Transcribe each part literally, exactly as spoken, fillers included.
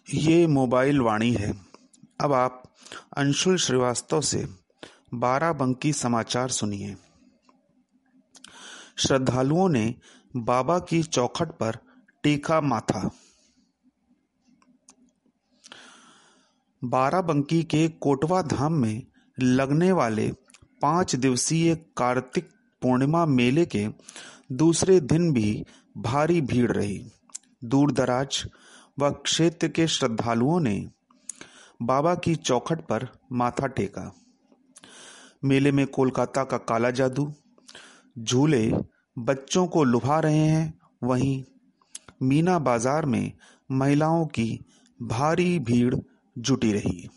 ये मोबाइल वाणी है। अब आप अंशुल श्रीवास्तव से बाराबंकी समाचार सुनिए। श्रद्धालुओं ने बाबा की चौखट पर टेका माथा। बाराबंकी के कोटवा धाम में लगने वाले पांच दिवसीय कार्तिक पूर्णिमा मेले के दूसरे दिन भी भारी भीड़ रही। दूर दराज व क्षेत्र के श्रद्धालुओं ने बाबा की चौखट पर माथा टेका। मेले में कोलकाता का काला जादू झूले बच्चों को लुभा रहे हैं। वहीं मीना बाजार में महिलाओं की भारी भीड़ जुटी रही।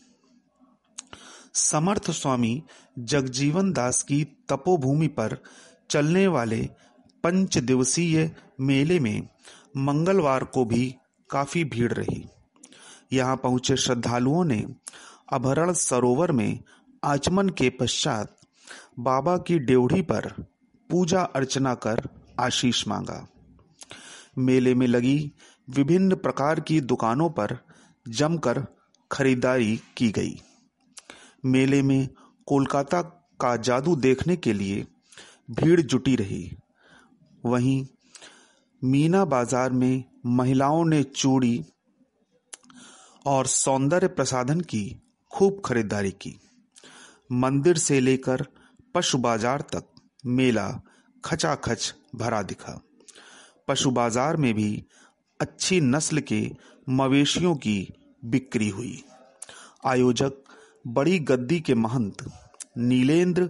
समर्थ स्वामी जगजीवन दास की तपोभूमि पर चलने वाले पंच दिवसीय मेले में मंगलवार को भी काफी भीड़ रही। यहां पहुंचे श्रद्धालुओं ने अभरण सरोवर में आचमन के पश्चात बाबा की ड्योढ़ी पर पूजा अर्चना कर आशीष मांगा। मेले में लगी विभिन्न प्रकार की दुकानों पर जमकर खरीदारी की गई। मेले में कोलकाता का जादू देखने के लिए भीड़ जुटी रही। वहीं मीना बाजार में महिलाओं ने चूड़ी और सौंदर्य प्रसाधन की खूब खरीदारी की। मंदिर से लेकर पशु बाजार तक मेला खचाखच भरा दिखा। पशु बाजार में भी अच्छी नस्ल के मवेशियों की बिक्री हुई। आयोजक बड़ी गद्दी के महंत नीलेंद्र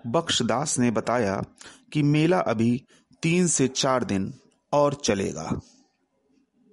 बख्शदास ने बताया कि मेला अभी तीन से चार दिन और चलेगा।